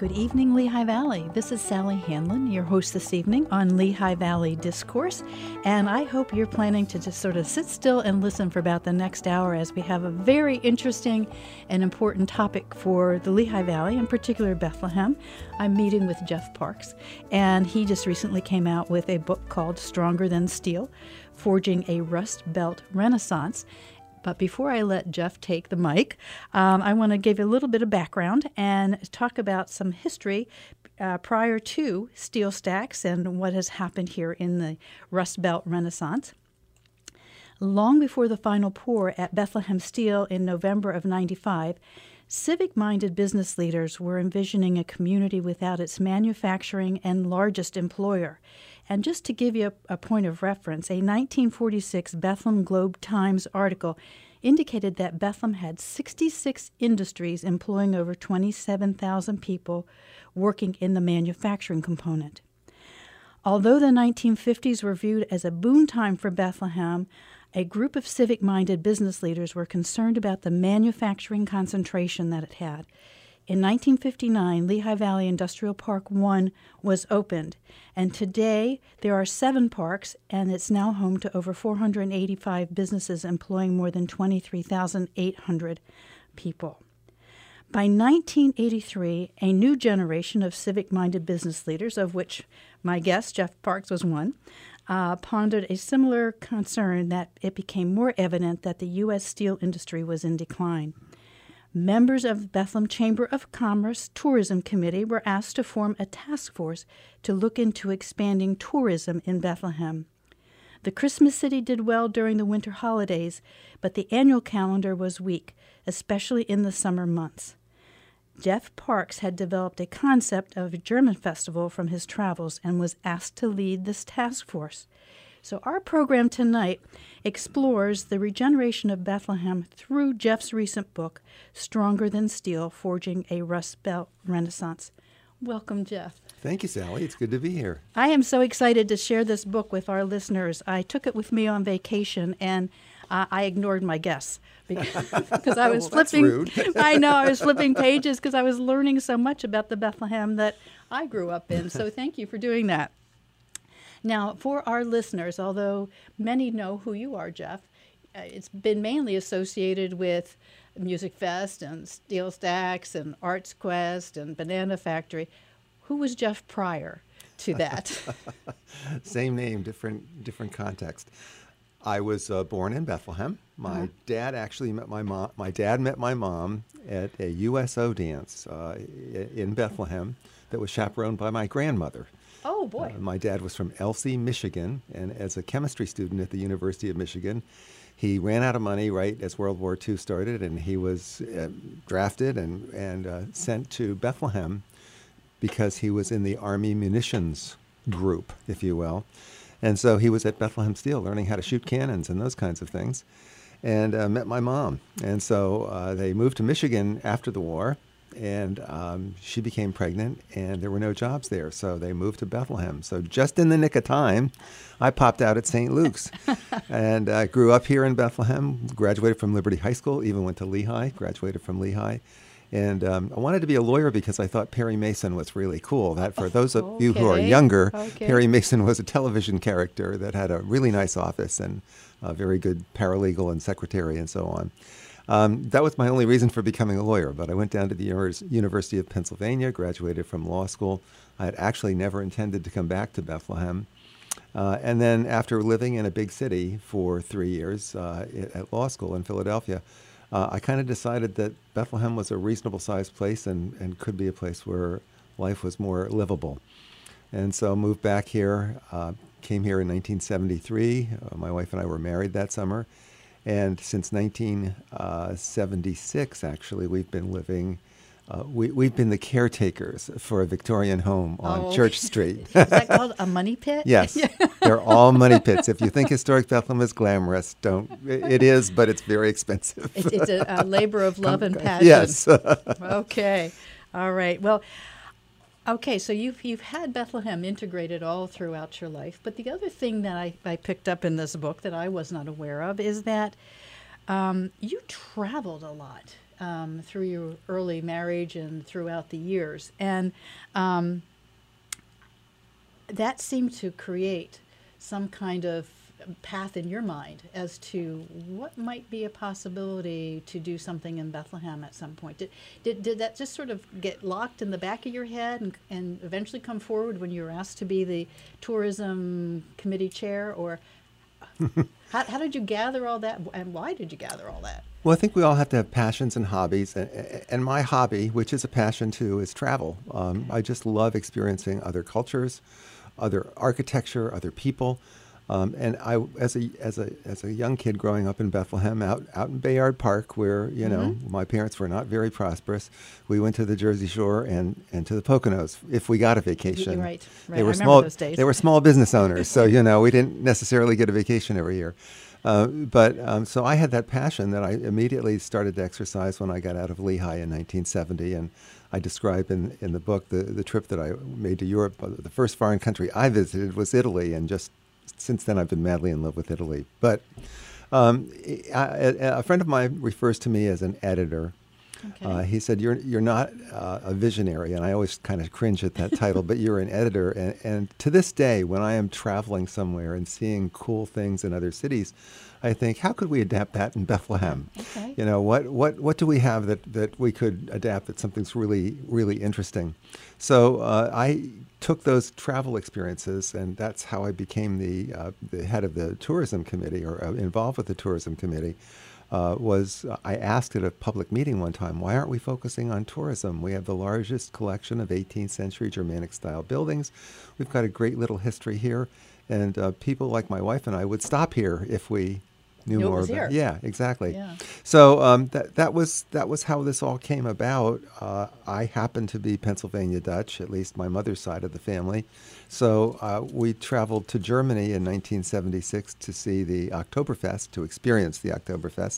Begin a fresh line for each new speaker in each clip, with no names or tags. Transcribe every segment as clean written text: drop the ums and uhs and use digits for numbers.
Good evening, Lehigh Valley. This is Sally Hanlon, your host this evening on Lehigh Valley Discourse, and I hope you're planning to just sort of sit still and listen for about the next hour as we have a very interesting and important topic for the Lehigh Valley, in particular Bethlehem. I'm meeting with Jeff Parks, and he just recently came out with a book called Stronger Than Steel, Forging a Rust Belt Renaissance. But before I let Jeff take the mic, I want to give you a little bit of background and talk about some history prior to steel stacks and what has happened here in the Rust Belt Renaissance. Long before the final pour at Bethlehem Steel in November of '95, civic-minded business leaders were envisioning a community without its manufacturing and largest employer. And just to give you a point of reference, a 1946 Bethlehem Globe-Times article indicated that Bethlehem had 66 industries employing over 27,000 people working in the manufacturing component. Although the 1950s were viewed as a boon time for Bethlehem, a group of civic-minded business leaders were concerned about the manufacturing concentration that it had. In 1959, Lehigh Valley Industrial Park 1 was opened, and today there are 7 parks, and it's now home to over 485 businesses employing more than 23,800 people. By 1983, a new generation of civic-minded business leaders, of which my guest, Jeff Parks, was one, pondered a similar concern that it became more evident that the U.S. steel industry was in decline. Members of the Bethlehem Chamber of Commerce Tourism Committee were asked to form a task force to look into expanding tourism in Bethlehem. The Christmas city did well during the winter holidays, but the annual calendar was weak, especially in the summer months. Jeff Parks had developed a concept of a German festival from his travels and was asked to lead this task force. So our program tonight explores the regeneration of Bethlehem through Jeff's recent book, Stronger Than Steel, Forging a Rust Belt Renaissance. Welcome, Jeff.
Thank you, Sally. It's good to be here.
I am so excited to share this book with our listeners. I took it with me on vacation, and I ignored my guests because I was flipping.
That's rude.
I know, I was flipping pages because I was learning so much about the Bethlehem that I grew up in. So thank you for doing that. Now, for our listeners, although many know who you are, Jeff, it's been mainly associated with Music Fest and Steel Stacks and Arts Quest and Banana Factory. Who was Jeff prior to that?
Same name, different context. I was born in Bethlehem. My dad actually met my mom. My dad met my mom at a USO dance in Bethlehem that was chaperoned by my grandmother.
Oh, boy.
My dad was from Elsie, Michigan, and as a chemistry student at the University of Michigan, he ran out of money right as World War II started, and he was drafted and sent to Bethlehem because he was in the Army munitions group, if you will. And so he was at Bethlehem Steel learning how to shoot cannons and those kinds of things, and met my mom. And so they moved to Michigan after the war, and she became pregnant, and there were no jobs there, so they moved to Bethlehem. So just in the nick of time, I popped out at St. Luke's, and I grew up here in Bethlehem, graduated from Liberty High School, even went to Lehigh, graduated from Lehigh. And I wanted to be a lawyer because I thought Perry Mason was really cool. That for those of you who are younger, Perry Mason was a television character that had a really nice office and a very good paralegal and secretary and so on. That was my only reason for becoming a lawyer, but I went down to the University of Pennsylvania, graduated from law school. I had actually never intended to come back to Bethlehem. And then after living in a big city for 3 years at law school in Philadelphia, I kind of decided that Bethlehem was a reasonable-sized place and could be a place where life was more livable. And so moved back here, came here in 1973. My wife and I were married that summer. And since 1976, actually, we've been living, we've been the caretakers for a Victorian home on Church Street.
Is that called a money pit?
Yes, they're all money pits. If you think historic Bethlehem is glamorous, don't. It is, but it's very expensive.
It's a labor of love and passion.
Yes.
Okay. All right. Well, okay, so you've had Bethlehem integrated all throughout your life, but the other thing that I picked up in this book that I was not aware of is that You traveled a lot through your early marriage and throughout the years, and that seemed to create some kind of path in your mind as to what might be a possibility to do something in Bethlehem at some point. Did that just sort of get locked in the back of your head and eventually come forward when you were asked to be the tourism committee chair? Or how did you gather all that, and why did you gather all that?
Well, I think we all have to have passions and hobbies. And my hobby, which is a passion too, is travel. I just love experiencing other cultures, other architecture, other people. And I, as a young kid growing up in Bethlehem, out in Bayard Park, where my parents were not very prosperous, we went to the Jersey Shore and to the Poconos if we got a vacation.
Right.
They were
I remember
small.
those days.
They were small business owners, so we didn't necessarily get a vacation every year. So I had that passion that I immediately started to exercise when I got out of Lehigh in 1970, and I describe in the book the trip that I made to Europe. The first foreign country I visited was Italy, and just since then I've been madly in love with Italy. But a friend of mine refers to me as an editor.
Okay.
He said, you're not a visionary, and I always kind of cringe at that title, but you're an editor. And to this day, when I am traveling somewhere and seeing cool things in other cities, I think, how could we adapt that in Bethlehem?
Okay.
What do we have that we could adapt that something's really, really interesting? So I took those travel experiences, and that's how I became the head of the tourism committee, or involved with the tourism committee. I asked at a public meeting one time, why aren't we focusing on tourism? We have the largest collection of 18th century Germanic-style buildings. We've got a great little history here, and people like my wife and I would stop here if we knew more about
here.
Yeah, exactly.
Yeah.
So that was how this all came about. I happen to be Pennsylvania Dutch, at least my mother's side of the family. So we traveled to Germany in 1976 to see the Oktoberfest, to experience the Oktoberfest.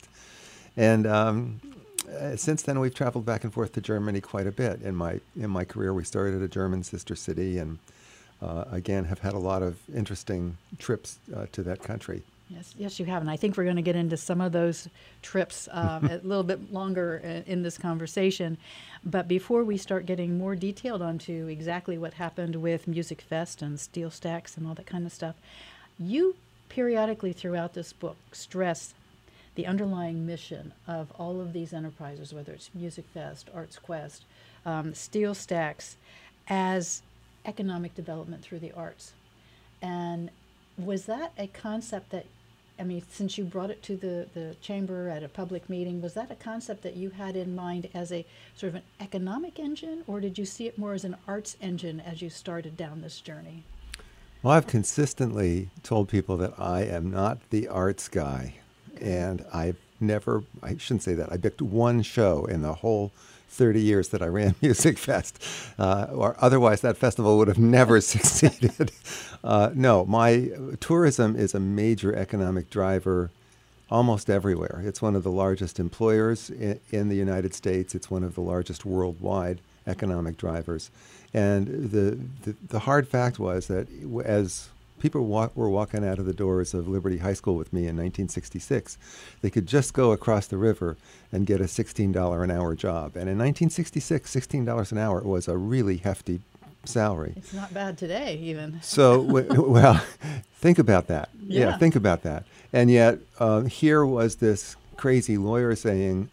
And since then, we've traveled back and forth to Germany quite a bit. In my career, we started at a German sister city, and again, have had a lot of interesting trips to that country.
Yes, you have. And I think we're going to get into some of those trips a little bit longer in this conversation. But before we start getting more detailed onto exactly what happened with Music Fest and Steel Stacks and all that kind of stuff, you periodically throughout this book stress the underlying mission of all of these enterprises, whether it's Music Fest, Arts Quest, Steel Stacks, as economic development through the arts. And was that a concept that, since you brought it to the chamber at a public meeting, was that a concept that you had in mind as a sort of an economic engine, or did you see it more as an arts engine as you started down this journey?
Well, I've consistently told people that I am not the arts guy, and I shouldn't say that, I booked one show in the whole 30 years that I ran Music Fest, or otherwise that festival would have never succeeded. No, my tourism is a major economic driver almost everywhere. It's one of the largest employers in the United States. It's one of the largest worldwide economic drivers. And the hard fact was that as people were walking out of the doors of Liberty High School with me in 1966, they could just go across the river and get a $16 an hour job. And in 1966, $16 an hour was a really hefty salary.
It's not bad today, even.
So, well, think about that.
Yeah,
think about that. And yet, here was this crazy lawyer saying,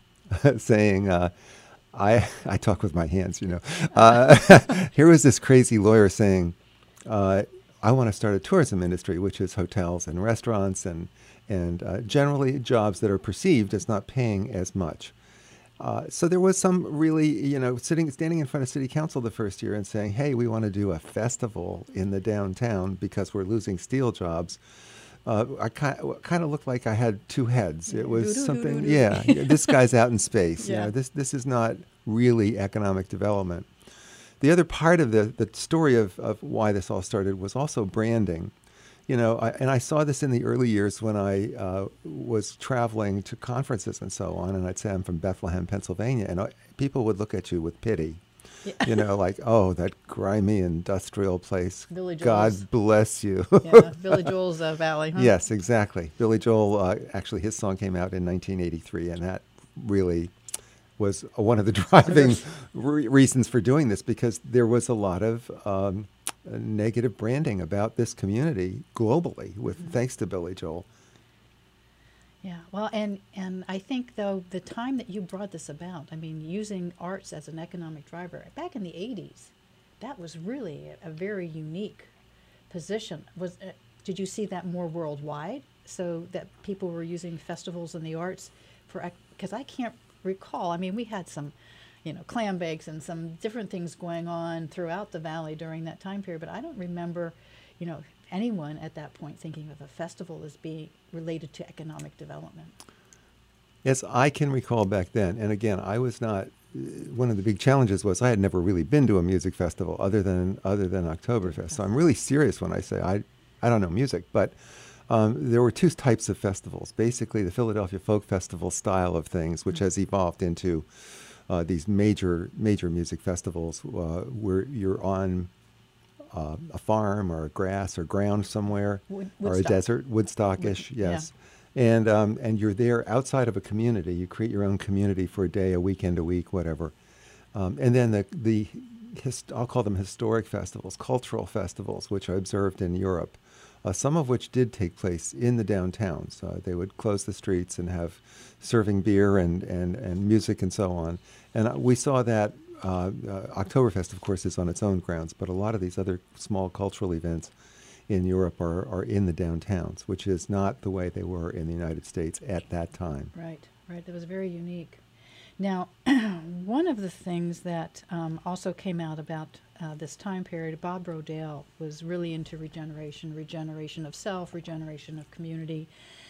I talk with my hands, Here was this crazy lawyer saying, I want to start a tourism industry, which is hotels and restaurants and generally jobs that are perceived as not paying as much. So there was some really, standing in front of city council the first year and saying, hey, we want to do a festival in the downtown because we're losing steel jobs. I kind of looked like I had two heads. It was something, this guy's out in space.
Yeah.
This is not really economic development. The other part of the story of why this all started was also branding. And I saw this in the early years when I was traveling to conferences and so on, and I'd say I'm from Bethlehem, Pennsylvania, and people would look at you with pity.
Yeah.
You know, like, oh, that grimy industrial place.
Billy
God
Joel's.
bless you.
Yeah, Billy Joel's Valley, huh?
Yes, exactly. Billy Joel, actually, his song came out in 1983, and that really was one of the driving reasons for doing this, because there was a lot of negative branding about this community globally, thanks to Billy Joel.
Yeah, well, and I think, though, the time that you brought this about, I mean, using arts as an economic driver, back in the 80s, that was really a very unique position. Did you see that more worldwide, so that people were using festivals and the arts because I can't recall, I mean, we had some, clam bakes and some different things going on throughout the valley during that time period, but I don't remember, anyone at that point thinking of a festival as being related to economic development.
Yes, I can recall back then. And again, I was not. One of the big challenges was I had never really been to a music festival other than Oktoberfest. So I'm really serious when I say I don't know music, but there were two types of festivals. Basically, the Philadelphia Folk Festival style of things, which has evolved into these major music festivals where you're on a farm or grass or ground somewhere, or a desert, Woodstockish, yes. Yeah. And you're there outside of a community. You create your own community for a day, a weekend, a week, whatever. And then I'll call them historic festivals, cultural festivals, which I observed in Europe, some of which did take place in the downtowns. They would close the streets and have serving beer and music and so on. And we saw that. Oktoberfest, of course, is on its own grounds, but a lot of these other small cultural events in Europe are in the downtowns, which is not the way they were in the United States at that time.
Right. That was very unique. Now, one of the things that also came out about this time period, Bob Rodale was really into regeneration of self, regeneration of community.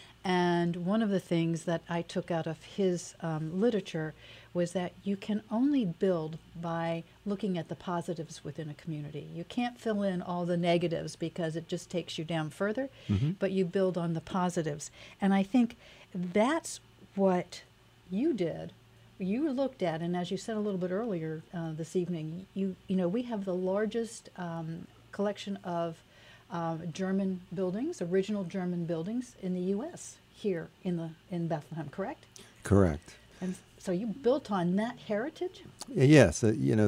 And one of the things that I took out of his literature was that you can only build by looking at the positives within a community. You can't fill in all the negatives because it just takes you down further, but you build on the positives. And I think that's what you did. You looked at, and as you said a little bit earlier this evening, we have the largest collection of German buildings, original German buildings in the U.S. here in Bethlehem, correct?
Correct.
And so you built on that heritage?
Yes,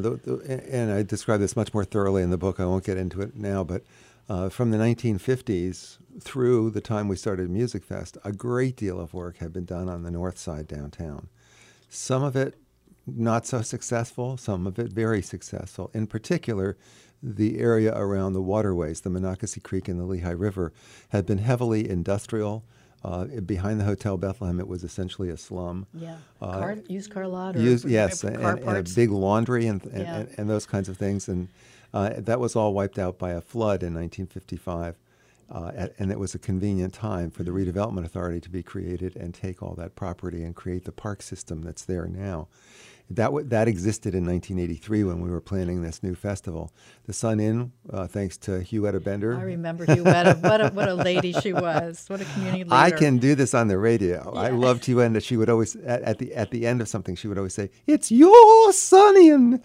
and I describe this much more thoroughly in the book. I won't get into it now, but from the 1950s through the time we started Music Fest, a great deal of work had been done on the north side downtown. Some of it not so successful, some of it very successful. In particular, the area around the waterways, the Monocacy Creek and the Lehigh River, had been heavily industrial. Behind the Hotel Bethlehem, it was essentially a slum.
Yeah, used car lot?
Yes,
car
and a big laundry and those kinds of things. And that was all wiped out by a flood in 1955. And it was a convenient time for the Redevelopment Authority to be created and take all that property and create the park system that's there now. That existed in 1983 when we were planning this new festival. The Sun Inn, thanks to Huetta Bender.
I remember Huetta. What a lady she was. What a community leader.
I can do this on the radio.
Yeah.
I loved Huetta. She would always, at the end of something, she would always say, "It's your Sun Inn."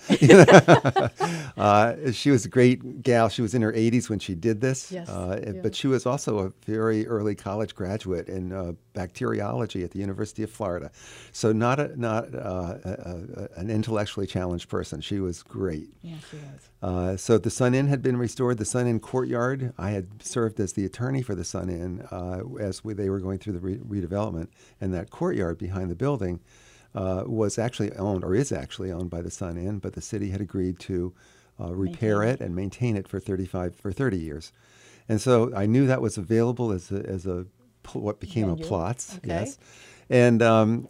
She was a great gal. She was in her 80s when she did this.
Yes.
But she was also a very early college graduate in bacteriology at the University of Florida. So not an intellectually challenged person. She was great.
Yeah, she was.
So the Sun Inn had been restored. The Sun Inn courtyard, I had served as the attorney for the Sun Inn they were going through the redevelopment. And that courtyard behind the building was actually owned, or is actually owned by the Sun Inn, but the city had agreed to repair it and maintain it for 30 years. And so I knew that was available as what became a Plotz.
Okay.
Yes. And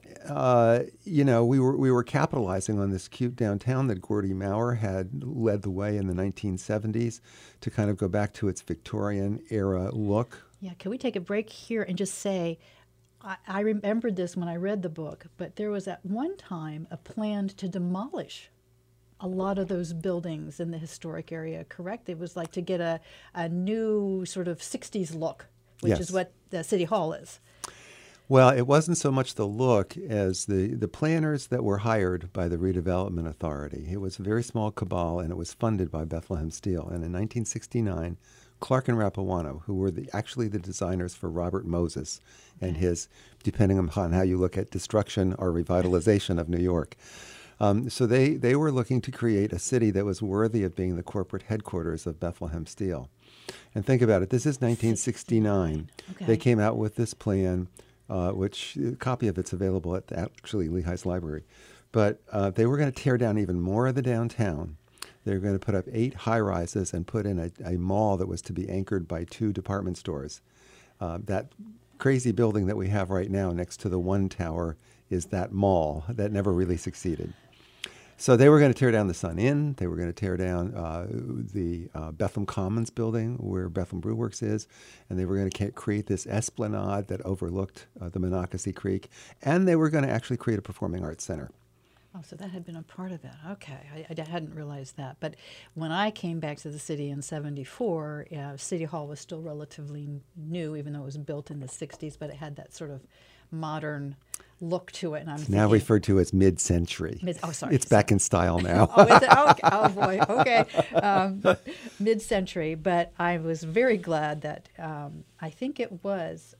we were capitalizing on this cute downtown that Gordie Maurer had led the way in the 1970s to kind of go back to its Victorian era look.
Yeah, can we take a break here and just say, I remembered this when I read the book, but there was at one time a plan to demolish a lot of those buildings in the historic area, correct? It was like to get a new sort of 60s look, which
Yes.
is what the City Hall is.
Well, it wasn't so much the look as the planners that were hired by the Redevelopment Authority. It was a very small cabal, and it was funded by Bethlehem Steel. And in 1969, Clark and Rappuano, who were actually the designers for Robert Moses and his, depending upon how you look at destruction or revitalization of New York. So they were looking to create a city that was worthy of being the corporate headquarters of Bethlehem Steel. And think about it. This is 1969.
Okay.
They came out with this plan, which a copy of it's available at actually Lehigh's library. But they were going to tear down even more of the downtown. They were going to put up 8 high-rises and put in a mall that was to be anchored by 2 department stores. That crazy building that we have right now next to the One Tower is that mall that never really succeeded. So they were going to tear down the Sun Inn. They were going to tear down the Bethlehem Commons building where Bethlehem Brew Works is. And they were going to create this esplanade that overlooked the Monocacy Creek. And they were going to actually create a performing arts center.
Oh, so that had been a part of it. Okay, I hadn't realized that. But when I came back to the city in '74, City Hall was still relatively new, even though it was built in the '60s, but it had that sort of modern look to it. And I'm thinking,
now referred to as mid-century.
Sorry.
It's back in style now.
Oh, is it? Okay. Oh, boy. Okay. Mid-century. But I was very glad that I think it was,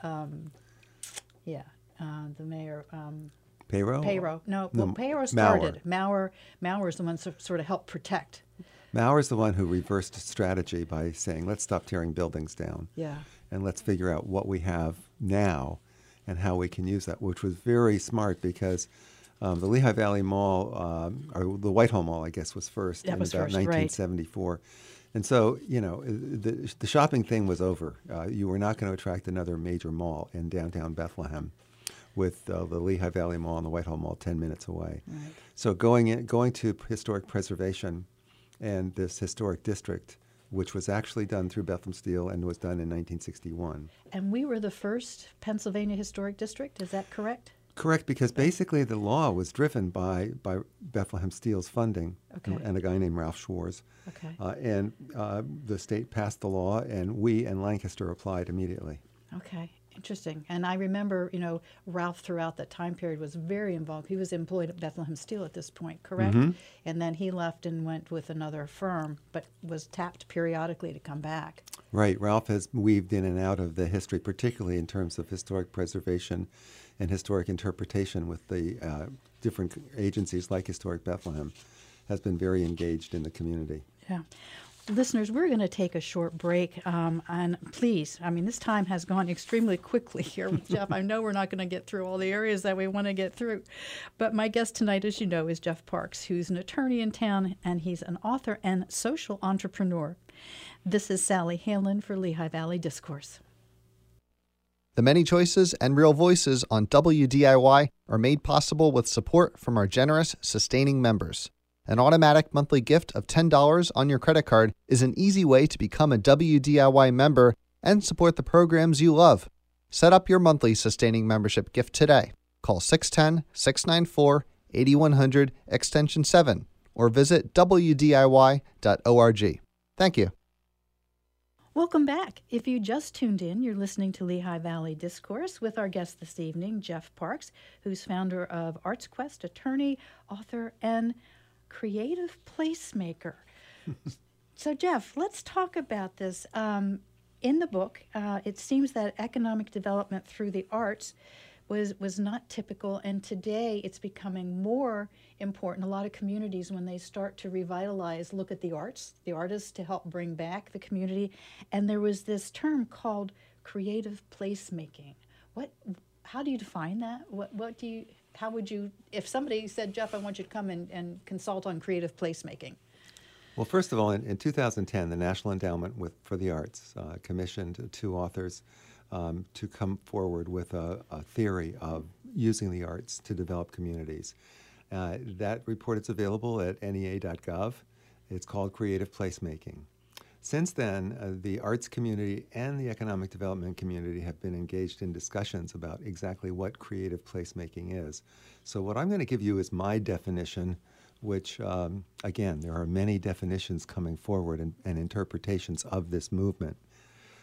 the mayor...
Payro?
Payro. No, Payro started. Mauer's the one sort of helped protect.
Mauer's the one who reversed strategy by saying, let's stop tearing buildings down.
Yeah.
And let's figure out what we have now and how we can use that, which was very smart because the Lehigh Valley Mall, or the Whitehall Mall, I guess, was first in about 1974. Right. And so, the shopping thing was over. You were not going to attract another major mall in downtown Bethlehem, with the Lehigh Valley Mall and the Whitehall Mall 10 minutes away. Right. So going to historic preservation and this historic district, which was actually done through Bethlehem Steel and was done in 1961.
And we were the first Pennsylvania Historic District, is that correct?
Correct, because basically the law was driven by Bethlehem Steel's funding and a guy named Ralph Schwarz. Okay. And the state passed the law, and we and Lancaster applied immediately.
Okay. Interesting. And I remember, Ralph throughout that time period was very involved. He was employed at Bethlehem Steel at this point, correct? Mm-hmm. And then he left and went with another firm, but was tapped periodically to come back.
Right. Ralph has weaved in and out of the history, particularly in terms of historic preservation and historic interpretation with the different agencies like Historic Bethlehem, has been very engaged in the community.
Yeah. Listeners, we're going to take a short break, and please, this time has gone extremely quickly here with Jeff. I know we're not going to get through all the areas that we want to get through, but my guest tonight, as you know, is Jeff Parks, who's an attorney in town, and he's an author and social entrepreneur. This is Sally Hanlon for Lehigh Valley Discourse.
The many choices and real voices on WDIY are made possible with support from our generous, sustaining members. An automatic monthly gift of $10 on your credit card is an easy way to become a WDIY member and support the programs you love. Set up your monthly sustaining membership gift today. Call 610-694-8100 extension 7 or visit WDIY.org. Thank you.
Welcome back. If you just tuned in, you're listening to Lehigh Valley Discourse with our guest this evening, Jeff Parks, who's founder of Arts Quest, attorney, author, and creative placemaker. So, Jeff, let's talk about this. In the book, it seems that economic development through the arts was not typical, and today it's becoming more important. A lot of communities, when they start to revitalize, look at the arts, the artists to help bring back the community. And there was this term called creative placemaking. How do you define that? How would you, if somebody said, Jeff, I want you to come and consult on creative placemaking?
Well, first of all, in 2010, the National Endowment for the Arts commissioned 2 authors to come forward with a theory of using the arts to develop communities. That report is available at NEA.gov. It's called Creative Placemaking. Since then, the arts community and the economic development community have been engaged in discussions about exactly what creative placemaking is. So what I'm going to give you is my definition, which, again, there are many definitions coming forward and interpretations of this movement.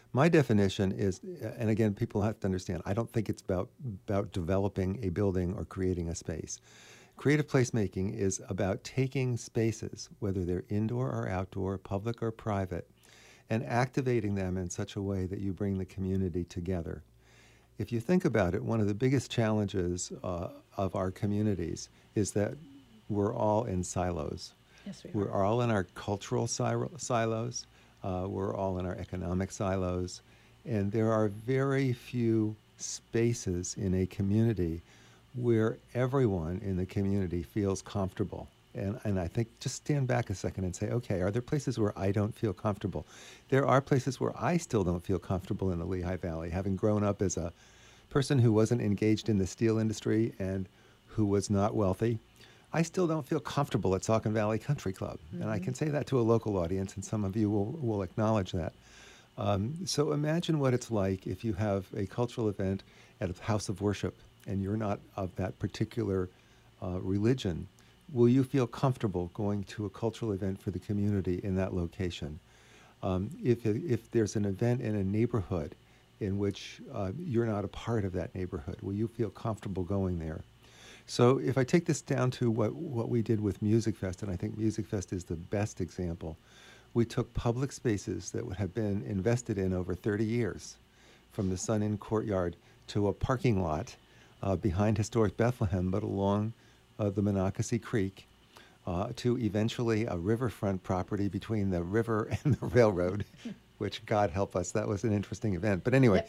My definition is, and again, people have to understand, I don't think it's about developing a building or creating a space. Creative placemaking is about taking spaces, whether they're indoor or outdoor, public or private, and activating them in such a way that you bring the community together. If you think about it, one of the biggest challenges of our communities is that we're all in silos.
Yes, we
We're
are.
all in our cultural silos. We're all in our economic silos. And there are very few spaces in a community where everyone in the community feels comfortable. And I think just stand back a second and say, okay, are there places where I don't feel comfortable? There are places where I still don't feel comfortable in the Lehigh Valley, having grown up as a person who wasn't engaged in the steel industry and who was not wealthy. I still don't feel comfortable at Saucon Valley Country Club. Mm-hmm. And I can say that to a local audience, and some of you will acknowledge that. So imagine what it's like if you have a cultural event at a house of worship and you're not of that particular religion. Will you feel comfortable going to a cultural event for the community in that location? If there's an event in a neighborhood in which you're not a part of that neighborhood, will you feel comfortable going there? So if I take this down to what we did with Music Fest, and I think Music Fest is the best example, we took public spaces that would have been invested in over 30 years, from the Sun Inn courtyard to a parking lot behind historic Bethlehem, but along the Monocacy Creek, to eventually a riverfront property between the river and the railroad, which, God help us, that was an interesting event. But anyway,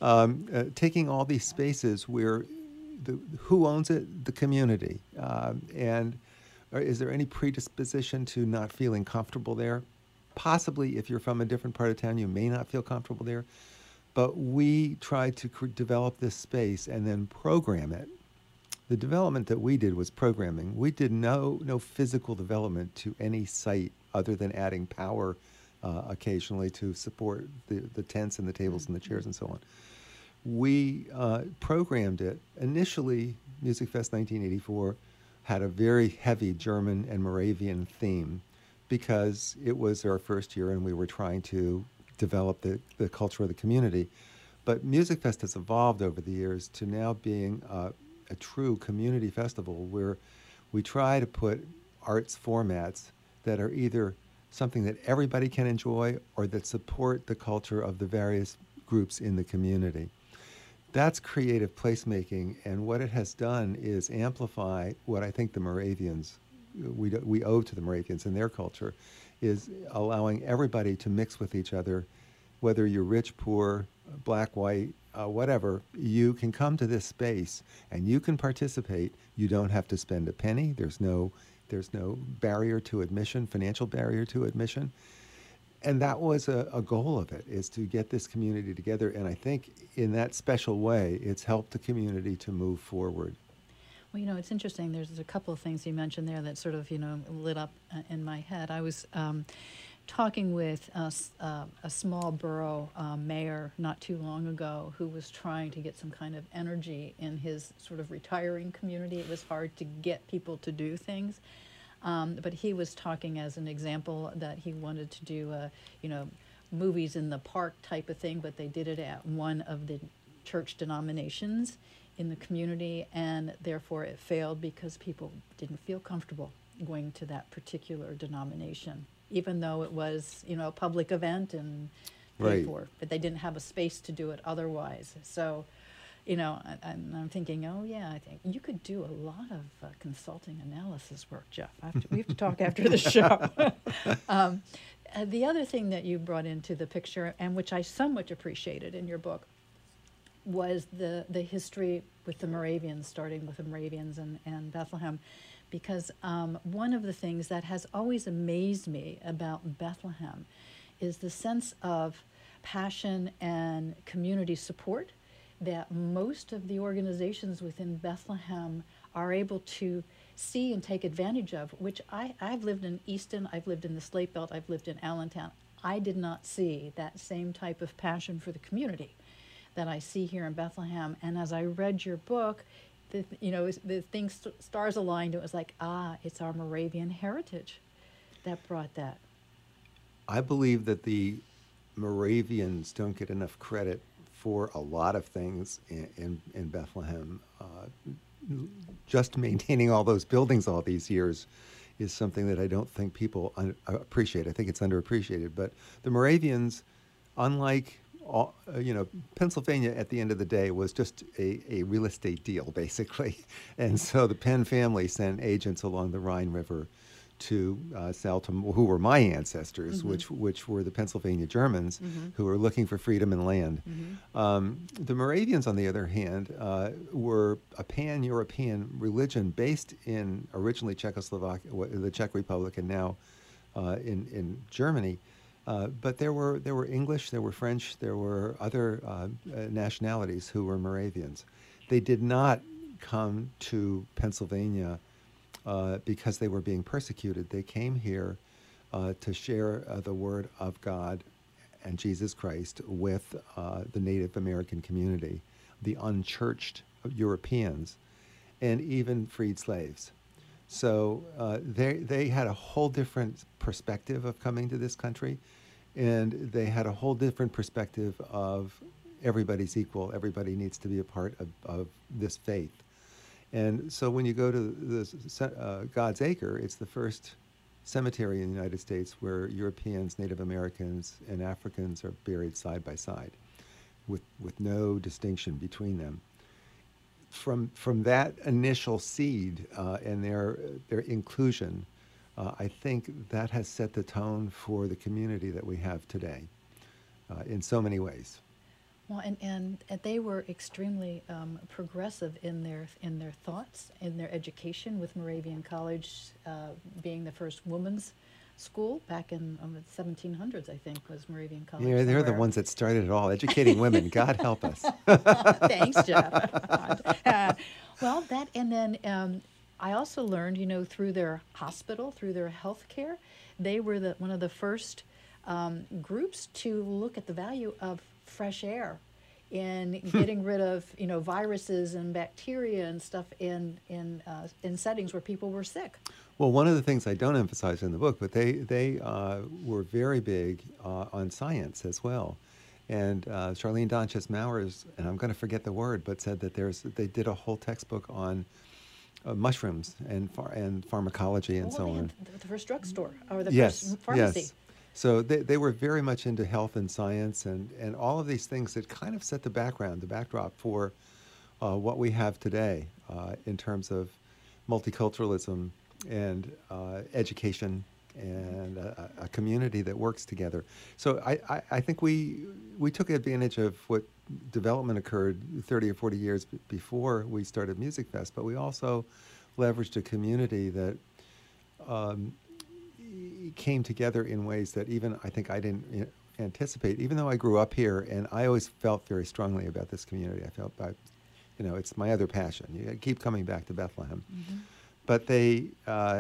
taking all these spaces where who owns it? The community. And is there any predisposition to not feeling comfortable there? Possibly, if you're from a different part of town, you may not feel comfortable there. But we tried to develop this space and then program it. The development that we did was programming. We did no physical development to any site other than adding power occasionally to support the tents and the tables and the chairs and so on. We programmed it. Initially, Music Fest 1984 had a very heavy German and Moravian theme because it was our first year and we were trying to develop the culture of the community. But Music Fest has evolved over the years to now being a true community festival where we try to put arts formats that are either something that everybody can enjoy or that support the culture of the various groups in the community. That's creative placemaking, and what it has done is amplify what I think the Moravians, we owe to the Moravians and their culture, is allowing everybody to mix with each other, whether you're rich, poor, black, white, whatever. You can come to this space and you can participate. You don't have to spend a penny. There's no barrier to admission, financial barrier to admission. And that was a goal of it, is to get this community together. And I think in that special way, it's helped the community to move forward.
Well, it's interesting. There's a couple of things you mentioned there that sort of, lit up in my head. I was talking with a small borough mayor not too long ago who was trying to get some kind of energy in his sort of retiring community. It was hard to get people to do things. But he was talking as an example that he wanted to do, movies in the park type of thing, but they did it at one of the church denominations in the community, and therefore it failed because people didn't feel comfortable going to that particular denomination, even though it was, a public event and paid for, but they didn't have a space to do it otherwise. So, I'm thinking, I think you could do a lot of consulting analysis work, Jeff. We have to talk after the show. The other thing that you brought into the picture, and which I somewhat appreciated in your book, was the history with the Moravians, starting with the Moravians and Bethlehem, because one of the things that has always amazed me about Bethlehem is the sense of passion and community support that most of the organizations within Bethlehem are able to see and take advantage of, which I've lived in Easton, I've lived in the Slate Belt, I've lived in Allentown. I did not see that same type of passion for the community that I see here in Bethlehem. And as I read your book, the things, stars aligned. It was like, it's our Moravian heritage that brought that.
I believe that the Moravians don't get enough credit for a lot of things in Bethlehem. Just maintaining all those buildings all these years is something that I don't think people appreciate. I think it's underappreciated. But the Moravians, unlike Pennsylvania at the end of the day was just a real estate deal, basically. And so the Penn family sent agents along the Rhine River to sell to, who were my ancestors, which were the Pennsylvania Germans, who were looking for freedom and land. The Moravians, on the other hand, were a pan-European religion based in originally Czechoslovakia, the Czech Republic, and now in Germany. But there were English, there were French, there were other nationalities who were Moravians. They did not come to Pennsylvania because they were being persecuted. They came here to share the word of God and Jesus Christ with the Native American community, the unchurched Europeans, and even freed slaves. So they had a whole different perspective of coming to this country, and they had a whole different perspective of everybody's equal. Everybody needs to be a part of this faith. And so when you go to the God's Acre, it's the first cemetery in the United States where Europeans, Native Americans, and Africans are buried side by side with no distinction between them. From that initial seed and their inclusion, I think that has set the tone for the community that we have today in so many ways.
Well, and they were extremely progressive in their thoughts, in their education, with Moravian College being the first women's school back in the 1700s, I think, was Moravian College.
Yeah, they're the ones that started it all, educating women. God help us.
Thanks, Jeff. Well, that, and then I also learned, through their hospital, through their health care, they were one of the first groups to look at the value of fresh air in getting rid of viruses and bacteria and stuff in settings where people were sick.
Well, one of the things I don't emphasize in the book, but they were very big on science as well. And Charlene Donches-Mowers, and I'm going to forget the word, but said that they did a whole textbook on mushrooms and pharmacology and so on.
The first drugstore or the
yes,
first pharmacy.
Yes. So they were very much into health and science and all of these things that kind of set the backdrop for what we have today in terms of multiculturalism and education and a community that works together. So I think we took advantage of what development occurred 30 or 40 years before we started Music Fest, but we also leveraged a community that came together in ways that even I think I didn't anticipate. Even though I grew up here, and I always felt very strongly about this community. I felt it's my other passion. You keep coming back to Bethlehem. But the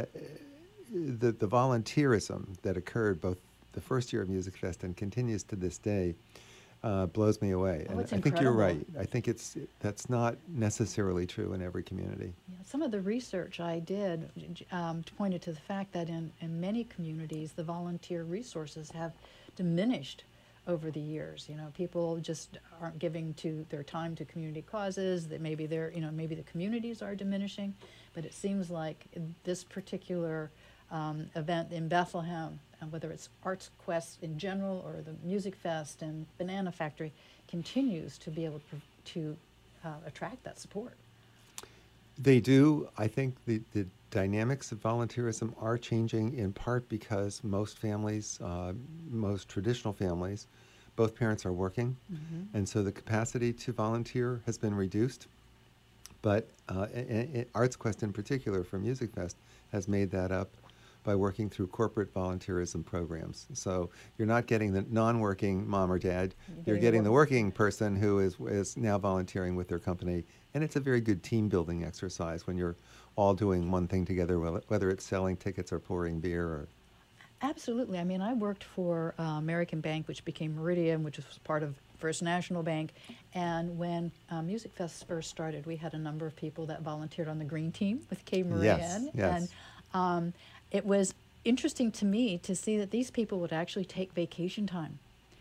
volunteerism that occurred both the first year of Music Fest and continues to this day blows me away.
Oh,
and I think you're right. I think that's not necessarily true in every community.
Yeah, some of the research I did pointed to the fact that in many communities, the volunteer resources have diminished over the years. People just aren't giving their time to community causes. That maybe maybe the communities are diminishing, but it seems like this particular event in Bethlehem, whether it's Arts Quest in general or the Music Fest and Banana Factory, continues to be able to attract that support.
They do. I think the dynamics of volunteerism are changing in part because most families, most traditional families, both parents are working, and so the capacity to volunteer has been reduced. But Arts Quest in particular for Music Fest has made that up by working through corporate volunteerism programs. So you're not getting the non-working mom or dad, you're getting the working person who is now volunteering with their company. And it's a very good team building exercise when you're all doing one thing together, whether it's selling tickets or pouring beer or...
Absolutely. I mean, I worked for American Bank, which became Meridian, which was part of First National Bank. And when Music Fest first started, we had a number of people that volunteered on the green team with K. Meridian.
Yes.
And it was interesting to me to see that these people would actually take vacation time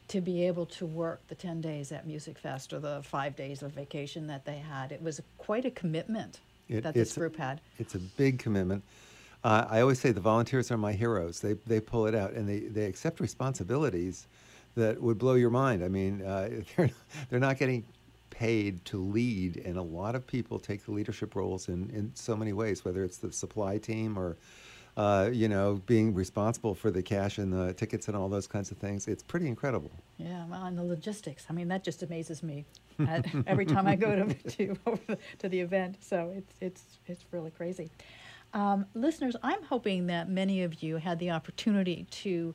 to be able to work the 10 days at Music Fest or the 5 days of vacation that they had. It was quite a commitment that this group had.
It's a big commitment. I always say the volunteers are my heroes. They pull it out, and they accept responsibilities that would blow your mind. I mean, they're not getting paid to lead, and a lot of people take the leadership roles in so many ways, whether it's the supply team or being responsible for the cash and the tickets and all those kinds of things. It's pretty incredible.
Yeah, well, and the logistics. I mean, that just amazes me every time I go to the event. So it's really crazy. Listeners, I'm hoping that many of you had the opportunity to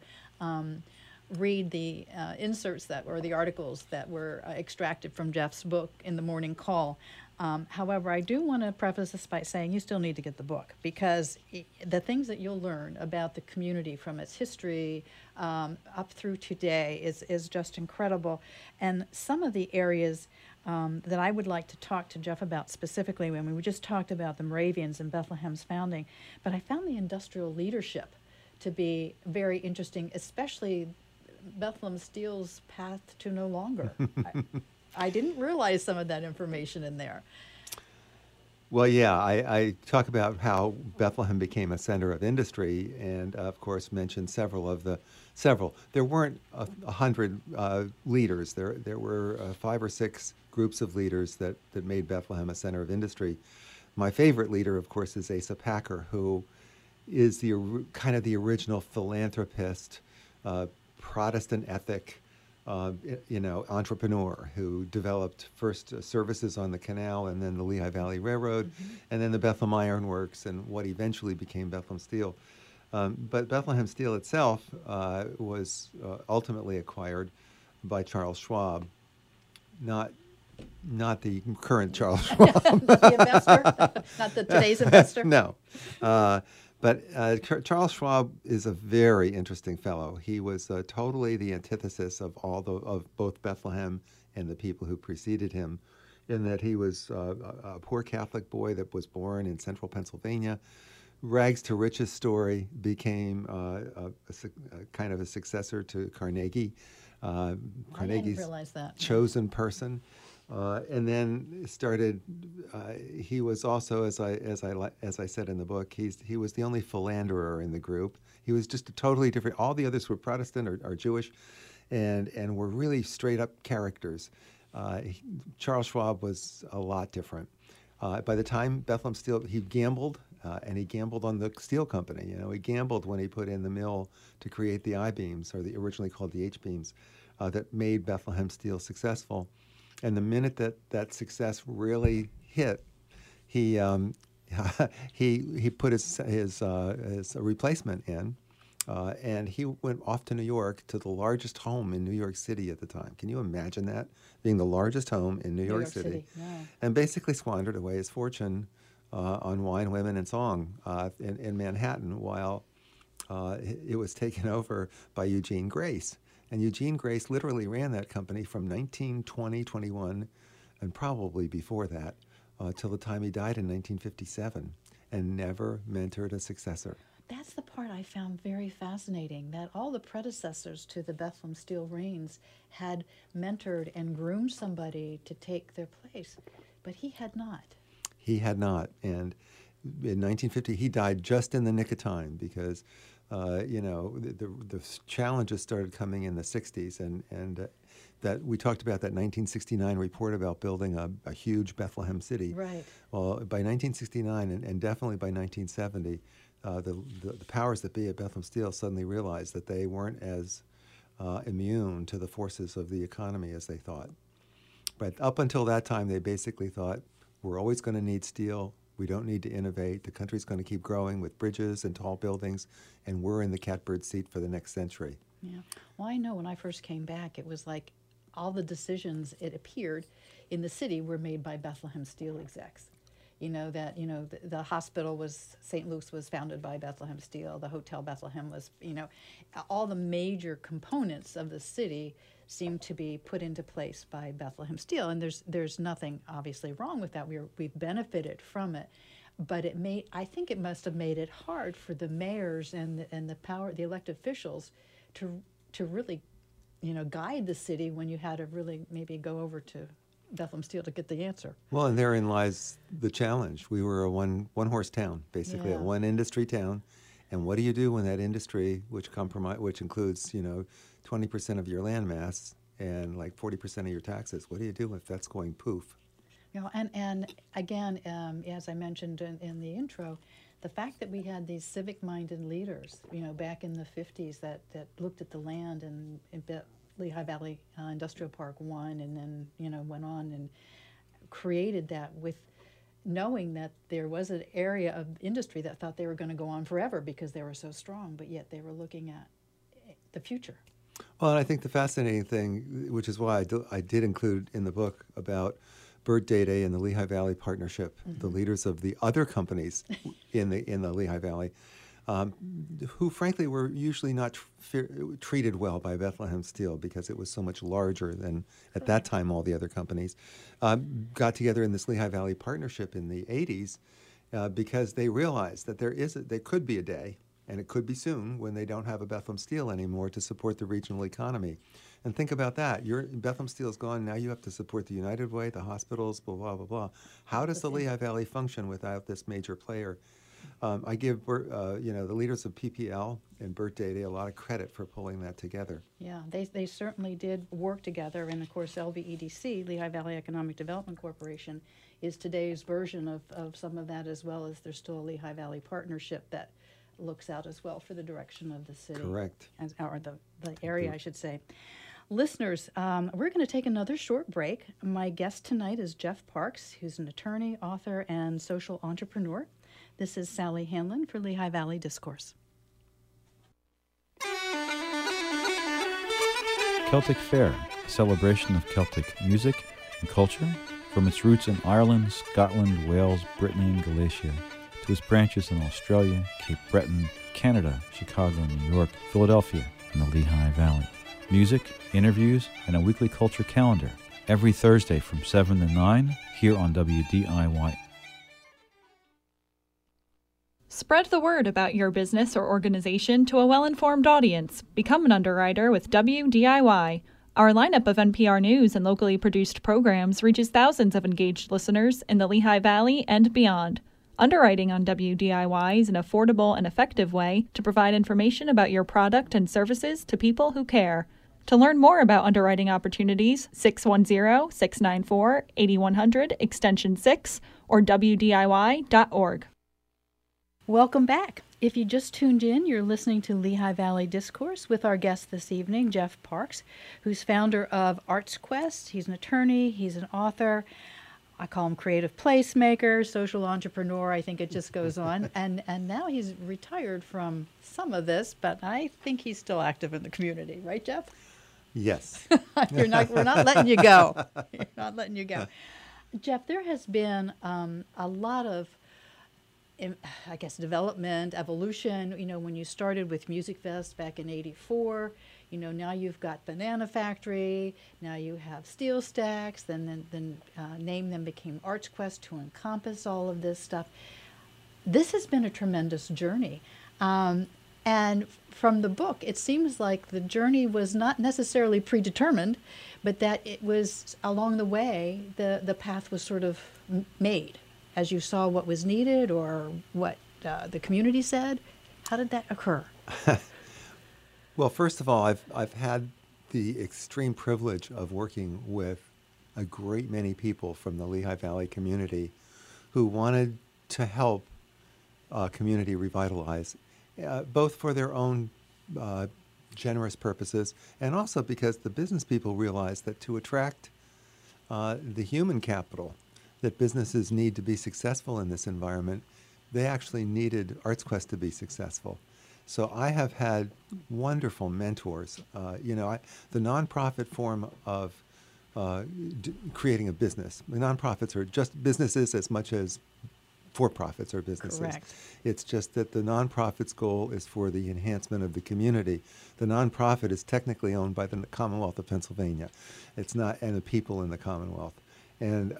read the inserts or the articles that were extracted from Jeff's book in the Morning Call. However, I do want to preface this by saying you still need to get the book, because the things that you'll learn about the community from its history up through today is just incredible. And some of the areas that I would like to talk to Jeff about specifically, when we just talked about the Moravians and Bethlehem's founding, but I found the industrial leadership to be very interesting, especially Bethlehem Steel's path to no longer. I didn't realize some of that information in there.
Well, yeah, I talk about how Bethlehem became a center of industry, and of course mentioned several. There weren't 100 leaders. There were 5 or 6 groups of leaders that made Bethlehem a center of industry. My favorite leader, of course, is Asa Packer, who is the kind of the original philanthropist, Protestant ethic, entrepreneur who developed first services on the canal, and then the Lehigh Valley Railroad, and then the Bethlehem Iron Works, and what eventually became Bethlehem Steel. But Bethlehem Steel itself was ultimately acquired by Charles Schwab, not the current Charles Schwab.
The investor, not today's investor.
No. But Charles Schwab is a very interesting fellow. He was totally the antithesis of of both Bethlehem and the people who preceded him, in that he was a poor Catholic boy that was born in central Pennsylvania. Rags to riches story, became a kind of a successor to Carnegie. Carnegie's
I didn't realize that.
Chosen person. And then started. He was also, as I said in the book, he was the only philanderer in the group. He was just a totally different. All the others were Protestant or Jewish, and were really straight up characters. Charles Schwab was a lot different. By the time Bethlehem Steel, he gambled, and he gambled on the steel company. He gambled when he put in the mill to create the I-beams, or the originally called the H-beams, that made Bethlehem Steel successful. And the minute that success really hit, he put his replacement in, and he went off to New York, to the largest home in New York City at the time. Can you imagine that, being the largest home in New York City? Yeah. And basically squandered away his fortune on wine, women, and song in Manhattan, while it was taken over by Eugene Grace. And Eugene Grace literally ran that company from 1920, 21, and probably before that, till the time he died in 1957, and never mentored a successor.
That's the part I found very fascinating, that all the predecessors to the Bethlehem Steel reigns had mentored and groomed somebody to take their place, but he had not.
He had not, and in 1950, he died just in the nick of time, because the challenges started coming in the 60s, and that we talked about that 1969 report about building a huge Bethlehem city.
Right.
Well, by 1969, and definitely by 1970, the powers that be at Bethlehem Steel suddenly realized that they weren't as immune to the forces of the economy as they thought. But up until that time, they basically thought, we're always going to need steel. We don't need to innovate. The country's going to keep growing with bridges and tall buildings, and we're in the catbird seat for the next century. Yeah.
Well, I know when I first came back, it was like all the decisions, it appeared, in the city were made by Bethlehem Steel execs. The hospital St. Luke's was founded by Bethlehem Steel. The Hotel Bethlehem was, all the major components of the city seemed to be put into place by Bethlehem Steel. And there's nothing obviously wrong with that. We've benefited from it. But I think it must have made it hard for the mayors and the elected officials to really guide the city when you had to really maybe go over to Bethlehem Steel to get the answer.
Well, and therein lies the challenge. We were a one horse town, basically,
Yeah.
a one industry town. And what do you do when that industry, which includes 20% of your land mass and like 40% of your taxes, what do you do if that's going poof?
And again, as I mentioned in the intro, the fact that we had these civic-minded leaders, back in the 50s that looked at the land and Lehigh Valley Industrial Park 1, and then went on and created that with knowing that there was an area of industry that thought they were going to go on forever because they were so strong, but yet they were looking at the future.
Well, and I think the fascinating thing, which is why I did include in the book about Bert Dede and the Lehigh Valley Partnership, the leaders of the other companies in the Lehigh Valley, who frankly were usually not treated well by Bethlehem Steel because it was so much larger than at that time all the other companies, got together in this Lehigh Valley Partnership in the 80s because they realized that there could be a day, and it could be soon, when they don't have a Bethlehem Steel anymore to support the regional economy. And think about that. Bethlehem Steel is gone. Now you have to support the United Way, the hospitals, blah, blah, blah, blah. How does the Lehigh Valley function without this major player? I give the leaders of PPL and Bert Dede a lot of credit for pulling that together.
Yeah, they certainly did work together, and of course LVEDC, Lehigh Valley Economic Development Corporation, is today's version of some of that, as well as there's still a Lehigh Valley Partnership that looks out as well for the direction of the city.
Correct.
Or the area, I should say. Listeners, we're going to take another short break. My guest tonight is Jeff Parks, who's an attorney, author, and social entrepreneur. This is Sally Hanlon for Lehigh Valley Discourse.
Celtic Fair, a celebration of Celtic music and culture, from its roots in Ireland, Scotland, Wales, Brittany, and Galicia, to its branches in Australia, Cape Breton, Canada, Chicago, New York, Philadelphia, and the Lehigh Valley. Music, interviews, and a weekly culture calendar, every Thursday from 7 to 9, here on WDIY.
Spread the word about your business or organization to a well-informed audience. Become an underwriter with WDIY. Our lineup of NPR News and locally produced programs reaches thousands of engaged listeners in the Lehigh Valley and beyond. Underwriting on WDIY is an affordable and effective way to provide information about your product and services to people who care. To learn more about underwriting opportunities, 610-694-8100, extension 6, or WDIY.org.
Welcome back. If you just tuned in, you're listening to Lehigh Valley Discourse with our guest this evening, Jeff Parks, who's founder of ArtsQuest. He's an attorney, he's an author. I call him creative placemaker, social entrepreneur. I think it just goes on. And now he's retired from some of this, but I think he's still active in the community. Right, Jeff?
Yes.
We're not letting you go. You're not letting you go. Jeff, there has been a lot of development, evolution. When you started with Music Fest back in '84, now you've got Banana Factory, now you have Steel Stacks, then name them became ArtsQuest to encompass all of this stuff. This has been a tremendous journey. And from the book, it seems like the journey was not necessarily predetermined, but that it was along the way, the path was sort of made as you saw what was needed or what the community said. How did that occur?
Well, first of all, I've had the extreme privilege of working with a great many people from the Lehigh Valley community who wanted to help community revitalize, both for their own generous purposes and also because the business people realized that to attract the human capital that businesses need to be successful in this environment, they actually needed ArtsQuest to be successful. So I have had wonderful mentors. The nonprofit form of creating a business. The nonprofits are just businesses as much as for-profits are businesses.
Correct.
It's just that the nonprofit's goal is for the enhancement of the community. The nonprofit is technically owned by the Commonwealth of Pennsylvania. It's not, and the people in the Commonwealth. And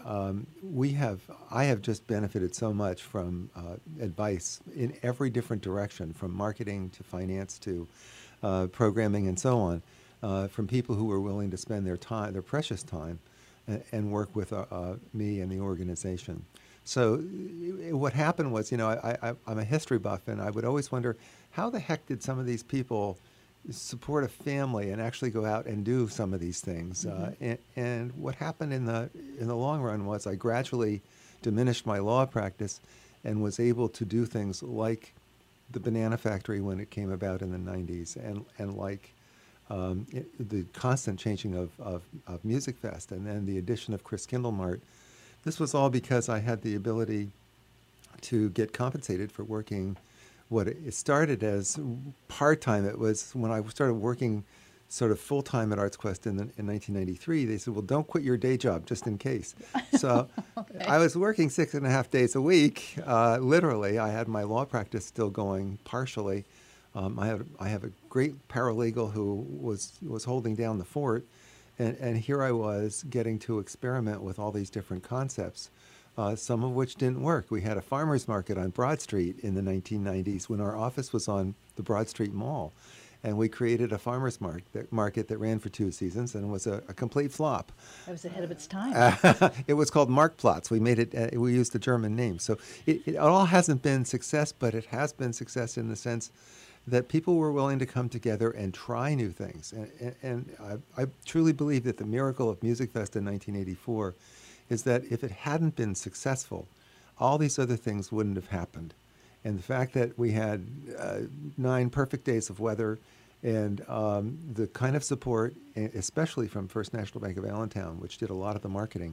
I have just benefited so much from advice in every different direction, from marketing to finance to programming and so on, from people who were willing to spend their time, their precious time, and work with me and the organization. So what happened was, I'm a history buff, and I would always wonder, how the heck did some of these people support a family and actually go out and do some of these things? And what happened in the long run was I gradually diminished my law practice and was able to do things like the Banana Factory when it came about in the 90s, and like the constant changing of Music Fest, and then the addition of Chris Kindlemart. This was all because I had the ability to get compensated for working what it started as part-time. It was when I started working sort of full-time at ArtsQuest in 1993, they said, well, don't quit your day job just in case. So okay. I was working 6.5 days a week, literally. I had my law practice still going partially. I have a great paralegal who was holding down the fort, and here I was getting to experiment with all these different concepts, some of which didn't work. We had a farmer's market on Broad Street in the 1990s when our office was on the Broad Street Mall. And we created a farmer's market that ran for 2 seasons and was a complete flop.
That was ahead of its time.
It was called Marktplatz. We made it. We used the German name. So it all hasn't been success, but it has been success in the sense that people were willing to come together and try new things. And I truly believe that the miracle of Music Fest in 1984 is that if it hadn't been successful, all these other things wouldn't have happened. And the fact that we had 9 perfect days of weather and the kind of support, especially from First National Bank of Allentown, which did a lot of the marketing,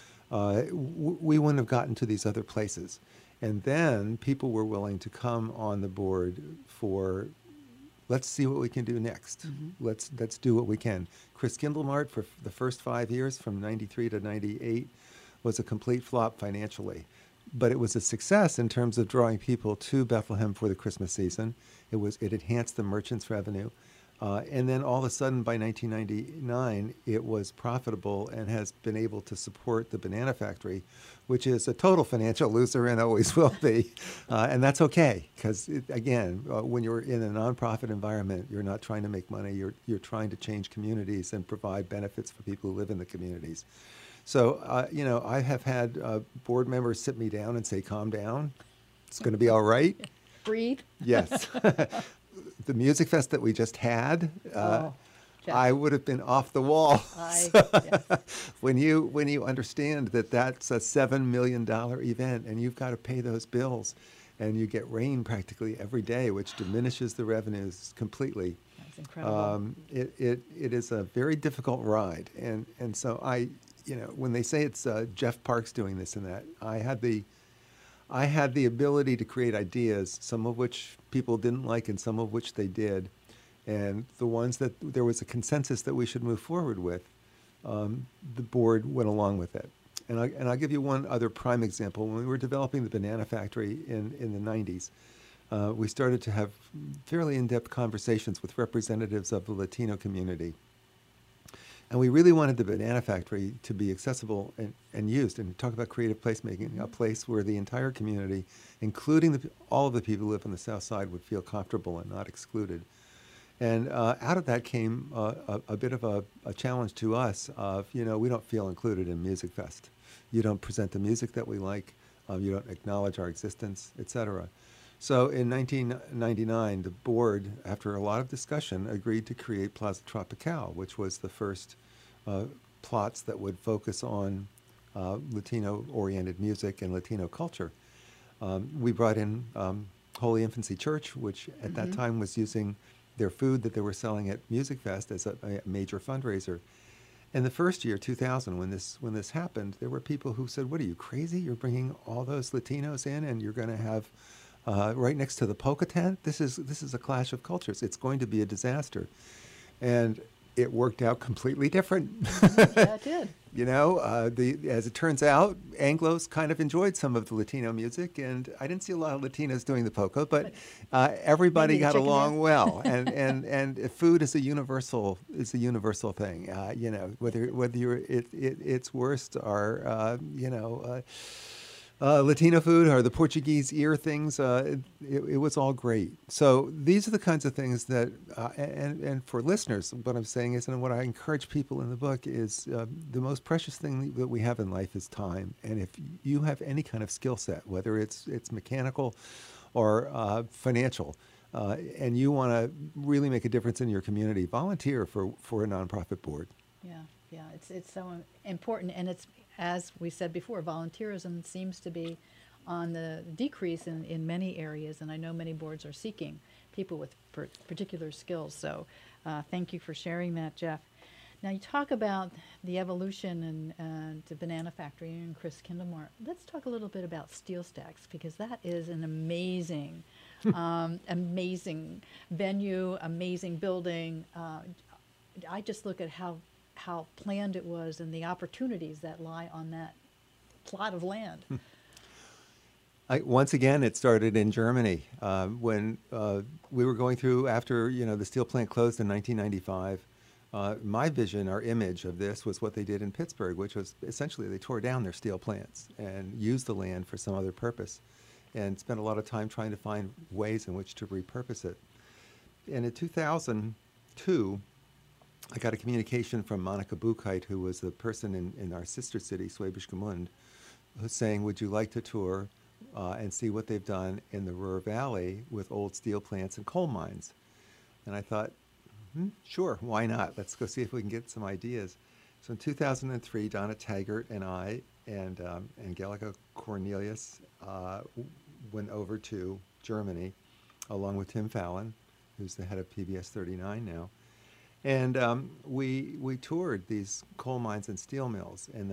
we wouldn't have gotten to these other places. And then people were willing to come on the board for, let's see what we can do next. Let's do what we can. Chris Kindlemart, for the first 5 years, from 93 to 98, was a complete flop financially. But it was a success in terms of drawing people to Bethlehem for the Christmas season. It enhanced the merchants' revenue. And then all of a sudden, by 1999, it was profitable and has been able to support the Banana Factory, which is a total financial loser and always will be. And that's okay, because, again, when you're in a nonprofit environment, you're not trying to make money. You're trying to change communities and provide benefits for people who live in the communities. So, I have had board members sit me down and say, calm down. It's going to be all right.
Breathe.
Yes. The Music Fest that we just had, I would have been off the wall. When you understand that that's a $7 million event and you've got to pay those bills, and you get rain practically every day, which diminishes the revenues completely.
That's incredible.
It is a very difficult ride, and so when they say it's Jeff Parks doing this and that, I had the ability to create ideas, some of which people didn't like and some of which they did. And the ones that there was a consensus that we should move forward with, the board went along with it. And I'll give you one other prime example. When we were developing the Banana Factory in the 90s, we started to have fairly in-depth conversations with representatives of the Latino community. And we really wanted the Banana Factory to be accessible and used, and talk about creative placemaking, a place where the entire community, including all of the people who live on the South Side, would feel comfortable and not excluded. And out of that came a bit of a challenge to us of, we don't feel included in Music Fest. You don't present the music that we like. You don't acknowledge our existence, et cetera. So in 1999, the board, after a lot of discussion, agreed to create Plaza Tropical, which was the first plots that would focus on Latino-oriented music and Latino culture. We brought in Holy Infancy Church, which at that time was using their food that they were selling at Music Fest as a major fundraiser. And the first year, 2000, when this happened, there were people who said, "What are you, crazy? You're bringing all those Latinos in, and you're going to have right next to the polka tent? This is a clash of cultures. It's going to be a disaster." And it worked out completely different.
Yeah, it did.
As it turns out, Anglos kind of enjoyed some of the Latino music, and I didn't see a lot of Latinos doing the polka, but everybody got along well. And food is a universal thing. Whether you're its worst are Latino food or the Portuguese ear things, it was all great. So these are the kinds of things that, and for listeners, what I'm saying is, and what I encourage people in the book is, the most precious thing that we have in life is time. And if you have any kind of skill set, whether it's mechanical or financial, and you want to really make a difference in your community, volunteer for a nonprofit board.
Yeah, it's so important, and it's, as we said before, volunteerism seems to be on the decrease in many areas, and I know many boards are seeking people with particular skills. So thank you for sharing that, Jeff. Now, you talk about the evolution and the banana factory and Chris Kindlemart. Let's talk a little bit about Steel Stacks, because that is an amazing, amazing venue, amazing building. I just look at how planned it was and the opportunities that lie on that plot of land.
Once again, it started in Germany when we were going through, after the steel plant closed in 1995. My vision, our image of this was what they did in Pittsburgh, which was essentially they tore down their steel plants and used the land for some other purpose, and spent a lot of time trying to find ways in which to repurpose it. And in 2002, I got a communication from Monica Buchheit, who was the person in our sister city, Schwäbisch Gmünd, who's saying, would you like to tour and see what they've done in the Ruhr Valley with old steel plants and coal mines? And I thought, sure, why not? Let's go see if we can get some ideas. So in 2003, Donna Taggart and I and Angelica Cornelius went over to Germany, along with Tim Fallon, who's the head of PBS 39 now. And we toured these coal mines and steel mills. And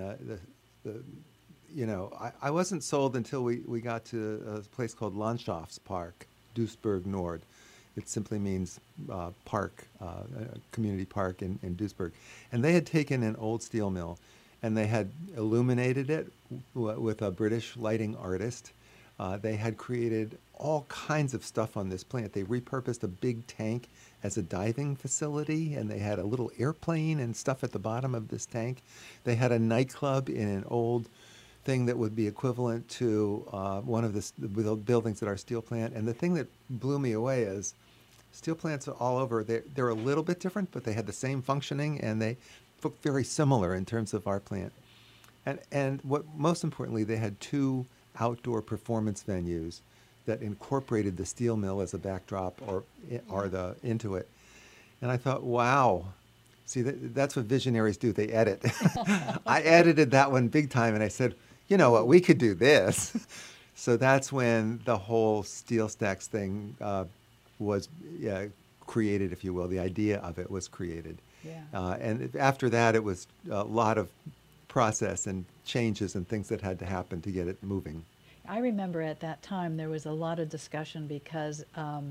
I wasn't sold until we got to a place called Landschaftspark, Duisburg Nord. It simply means park, community park in Duisburg. And they had taken an old steel mill, and they had illuminated it with a British lighting artist. They had created all kinds of stuff on this plant. They repurposed a big tank as a diving facility, and they had a little airplane and stuff at the bottom of this tank. They had a nightclub in an old thing that would be equivalent to one of the buildings at our steel plant. And the thing that blew me away is steel plants all over, they're a little bit different, but they had the same functioning, and they look very similar in terms of our plant. And what most importantly, they had 2 outdoor performance venues that incorporated the steel mill as a backdrop or into it. And I thought, wow, see, that's what visionaries do. They edit. I edited that one big time, and I said, you know what, we could do this. So that's when the whole Steel Stacks thing was created, if you will. The idea of it was created. Yeah. And after that, it was a lot of process and changes and things that had to happen to get it moving.
I remember at that time there was a lot of discussion because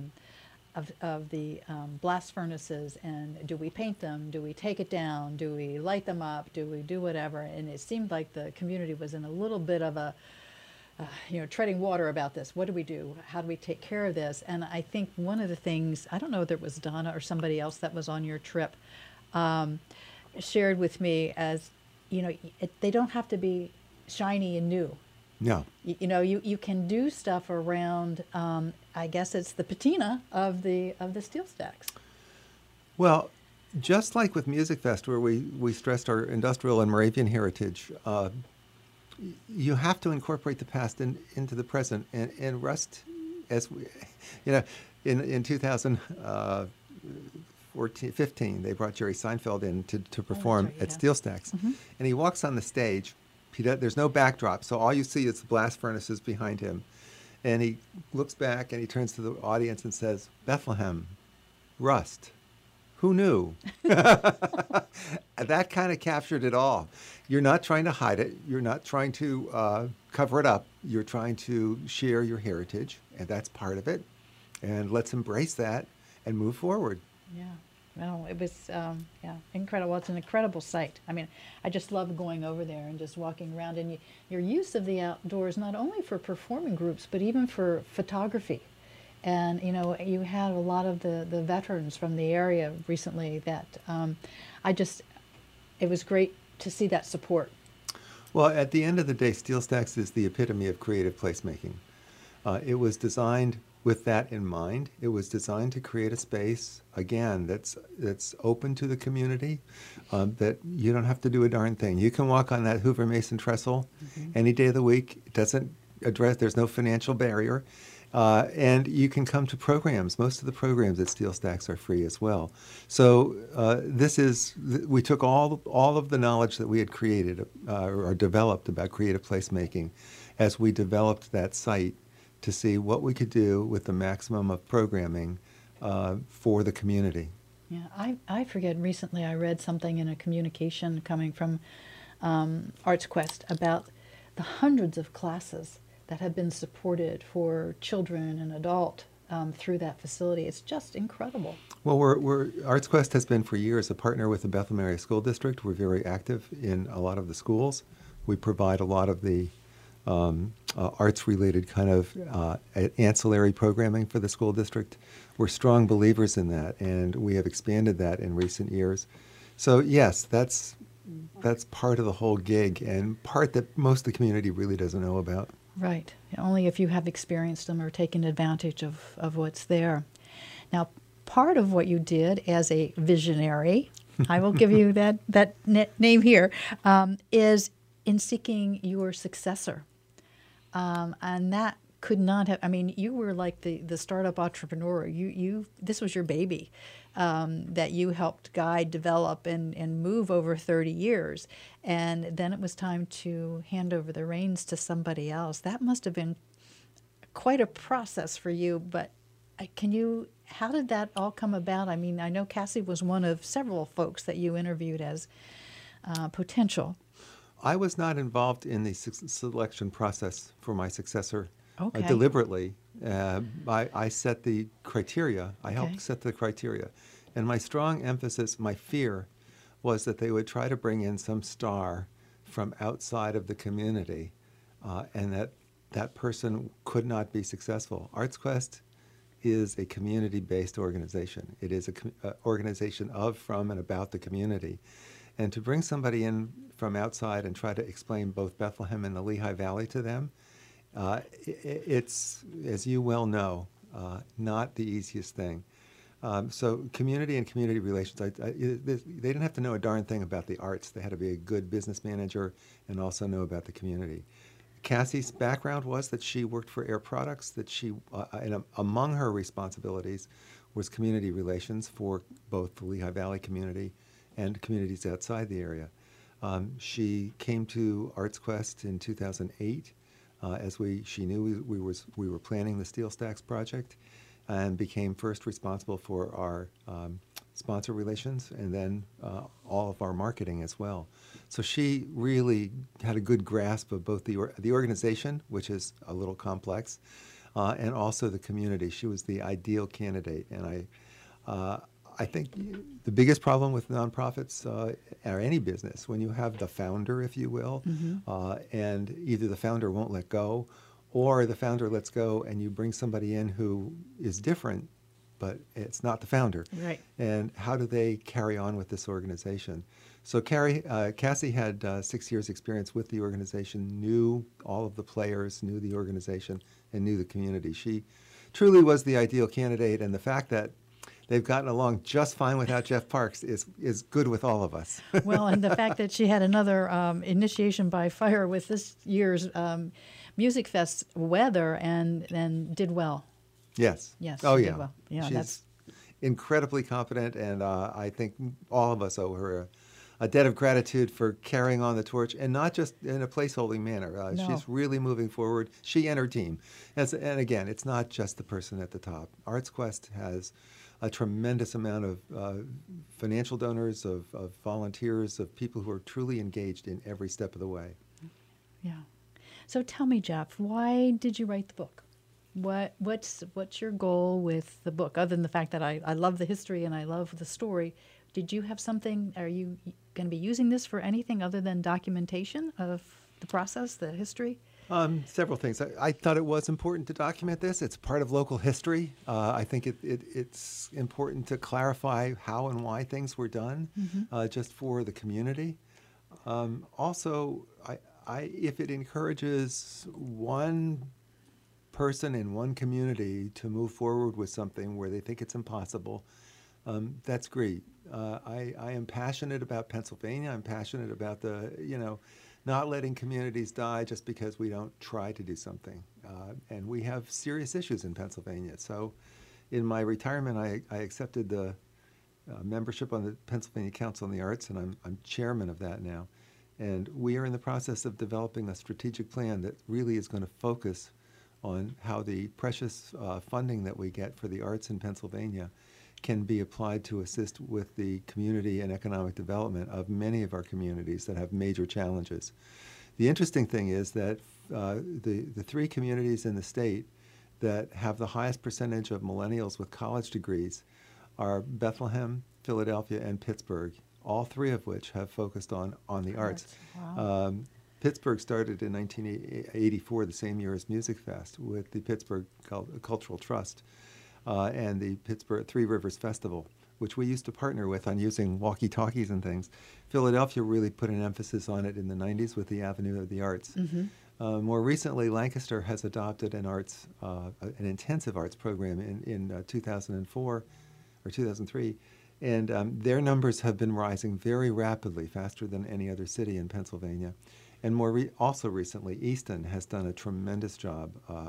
of the blast furnaces, and do we paint them, do we take it down, do we light them up, do we do whatever, and it seemed like the community was in a little bit of a treading water about this. What do we do? How do we take care of this? And I think one of the things, I don't know whether it was Donna or somebody else that was on your trip, shared with me as, they don't have to be shiny and new.
No.
You can do stuff around, I guess it's the patina of the Steel Stacks.
Well, just like with Music Fest, where we stressed our industrial and Moravian heritage, you have to incorporate the past into the present. And Rust, as we, in 2015, they brought Jerry Seinfeld in to perform at Steel Stacks. Mm-hmm. And he walks on the stage. There's no backdrop, so all you see is the blast furnaces behind him. And he looks back and he turns to the audience and says, Bethlehem, Rust, who knew? That kind of captured it all. You're not trying to hide it. You're not trying to cover it up. You're trying to share your heritage, and that's part of it. And let's embrace that and move forward.
Yeah. No, it was, incredible. It's an incredible sight. I mean, I just love going over there and just walking around. And your use of the outdoors, not only for performing groups, but even for photography. And, you had a lot of the veterans from the area recently that it was great to see that support.
Well, at the end of the day, Steel Stacks is the epitome of creative placemaking. It was designed with that in mind. It was designed to create a space, again, that's open to the community, that you don't have to do a darn thing. You can walk on that Hoover Mason trestle any day of the week. It doesn't address, there's no financial barrier. And you can come to programs. Most of the programs at Steel Stacks are free as well. So we took all of the knowledge that we had created or developed about creative placemaking as we developed that site to see what we could do with the maximum of programming for the community.
Yeah, I forget, recently I read something in a communication coming from ArtsQuest about the hundreds of classes that have been supported for children and adult through that facility. It's just incredible. Well,
ArtsQuest has been for years a partner with the Bethlehem Area School District. We're very active in a lot of the schools. We provide a lot of the arts-related kind of ancillary programming for the school district. We're strong believers in that, and we have expanded that in recent years. So yes, that's part of the whole gig, and part that most of the community really doesn't know about.
Right. Only if you have experienced them or taken advantage of what's there. Now, part of what you did as a visionary, I will give you that name here, is in seeking your successor. And that could not have, I mean, you were like the startup entrepreneur. This was your baby that you helped guide, develop, and move over 30 years. And then it was time to hand over the reins to somebody else. That must have been quite a process for you, but how did that all come about? I mean, I know Cassie was one of several folks that you interviewed as potential.
I was not involved in the selection process for my successor
Okay.
deliberately. I set the criteria. I helped set the criteria. And my strong emphasis, my fear, was that they would try to bring in some star from outside of the community and that person could not be successful. ArtsQuest is a community-based organization. It is an organization of, from, and about the community. And to bring somebody in from outside and try to explain both Bethlehem and the Lehigh Valley to them, it's, as you well know, not the easiest thing. So community and community relations, they didn't have to know a darn thing about the arts. They had to be a good business manager and also know about the community. Cassie's background was that she worked for Air Products, that she, and among her responsibilities was community relations for both the Lehigh Valley community and communities outside the area. She came to ArtsQuest in 2008 as she knew we were planning the Steel Stacks project, and became first responsible for our sponsor relations and then all of our marketing as well. So she really had a good grasp of both the organization, which is a little complex, and also the community. She was the ideal candidate, and I think the biggest problem with nonprofits or any business, when you have the founder, if you will, and either the founder won't let go, or the founder lets go and you bring somebody in who is different, but it's not the founder.
Right.
And how do they carry on with this organization? So Cassie had 6 years experience with the organization, knew all of the players, knew the organization, and knew the community. She truly was the ideal candidate, and the fact that they've gotten along just fine without Jeff Parks is good with all of us.
Well, and the fact that she had another initiation by fire with this year's Music Fest weather and did well.
Yes.
Yes.
Oh,
she
yeah.
Did well. Yeah,
She's
that's
incredibly competent, and I think all of us owe her a debt of gratitude for carrying on the torch, and not just in a placeholding manner.
No.
She's really moving forward. She and her team. And again, it's not just the person at the top. ArtsQuest has a tremendous amount of financial donors, of volunteers, of people who are truly engaged in every step of the way.
Yeah. So tell me, Jeff, why did you write the book? What's your goal with the book, other than the fact that I love the history and I love the story? Did you have something? Are you going to be using this for anything other than documentation of the process, the history?
Several things. I thought it was important to document this. It's part of local history. I think it's important to clarify how and why things were done, just for the community. Also, if it encourages one person in one community to move forward with something where they think it's impossible, that's great. I am passionate about Pennsylvania. I'm passionate about not letting communities die just because we don't try to do something. And we have serious issues in Pennsylvania. So in my retirement, I accepted the membership on the Pennsylvania Council on the Arts, and I'm chairman of that now. And we are in the process of developing a strategic plan that really is going to focus on how the precious funding that we get for the arts in Pennsylvania can be applied to assist with the community and economic development of many of our communities that have major challenges. The interesting thing is that the three communities in the state that have the highest percentage of millennials with college degrees are Bethlehem, Philadelphia, and Pittsburgh, all three of which have focused on the arts. Wow. Pittsburgh started in 1984, the same year as Music Fest, with the Pittsburgh Cultural Trust and the Pittsburgh Three Rivers Festival, which we used to partner with on using walkie-talkies and things. Philadelphia really put an emphasis on it in the 90s with the Avenue of the Arts. Mm-hmm. More recently, Lancaster has adopted an intensive arts program in 2004 or 2003. And their numbers have been rising very rapidly, faster than any other city in Pennsylvania. And also recently, Easton has done a tremendous job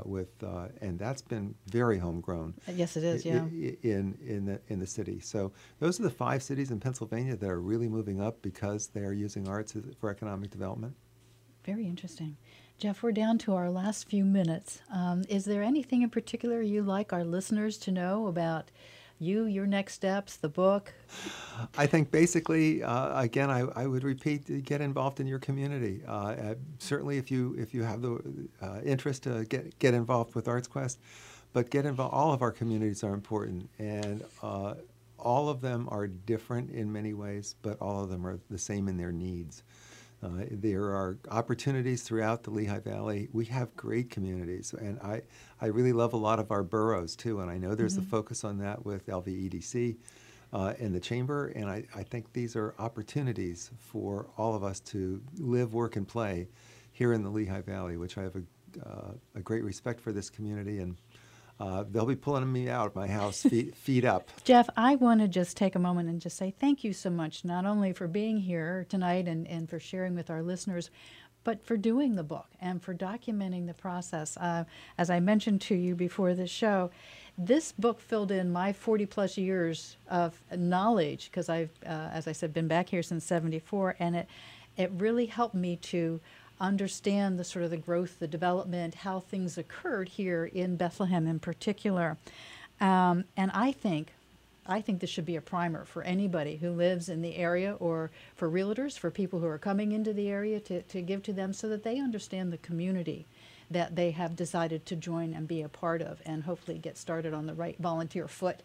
and that's been very homegrown.
Yes, it is. Yeah.
In the city. So those are the 5 cities in Pennsylvania that are really moving up because they are using arts for economic development.
Very interesting. Jeff, we're down to our last few minutes. Is there anything in particular you'd like our listeners to know about your next steps, the book?
I think basically, again, I would repeat, get involved in your community. Certainly if you have the interest to get involved with ArtsQuest, but get involved. All of our communities are important, and all of them are different in many ways, but all of them are the same in their needs. There are opportunities throughout the Lehigh Valley. We have great communities, and I really love a lot of our boroughs, too, and I know there's a focus on that with LVEDC and the Chamber, and I think these are opportunities for all of us to live, work, and play here in the Lehigh Valley, which I have a great respect for this community, and they'll be pulling me out of my house, feet up.
Jeff, I want to just take a moment and just say thank you so much, not only for being here tonight and for sharing with our listeners, but for doing the book and for documenting the process. As I mentioned to you before the show, this book filled in my 40-plus years of knowledge because I've, as I said, been back here since '74, and it really helped me to understand the sort of the growth, the development, how things occurred here in Bethlehem in particular. And I think this should be a primer for anybody who lives in the area, or for realtors, for people who are coming into the area, to give to them so that they understand the community that they have decided to join and be a part of, and hopefully get started on the right volunteer foot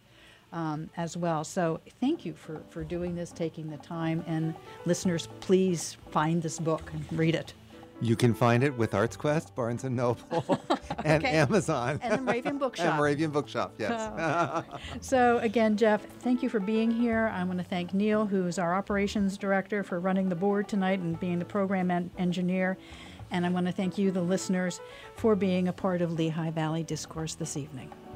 as well. So thank you for doing this, taking the time, and listeners, please find this book and read it.
You can find it with ArtsQuest, Barnes & Noble, and Amazon.
And the Moravian Bookshop.
And Moravian Bookshop, yes.
So again, Jeff, thank you for being here. I want to thank Neil, who's our operations director, for running the board tonight and being the program engineer. And I want to thank you, the listeners, for being a part of Lehigh Valley Discourse this evening.